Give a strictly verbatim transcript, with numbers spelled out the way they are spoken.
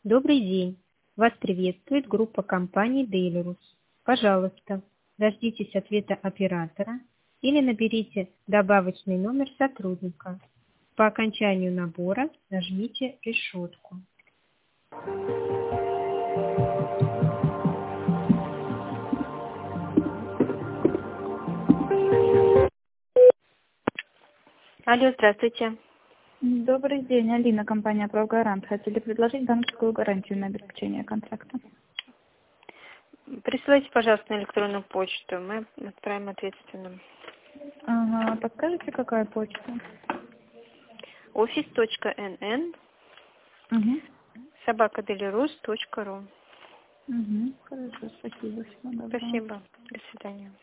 Добрый день! Вас приветствует группа компаний Делирус. Пожалуйста, дождитесь ответа оператора или наберите добавочный номер сотрудника. По окончанию набора нажмите решетку. Алло, здравствуйте. Добрый день, Алина, компания «Правгарант». Хотели предложить банковскую гарантию на обеспечение контракта. Присылайте, пожалуйста, на электронную почту. Мы отправим ответственным. Ага, подскажите, какая почта? офис точка эн эн Угу. собака делирус точка ру. Угу. Хорошо, спасибо. Всего доброго. Спасибо. До свидания.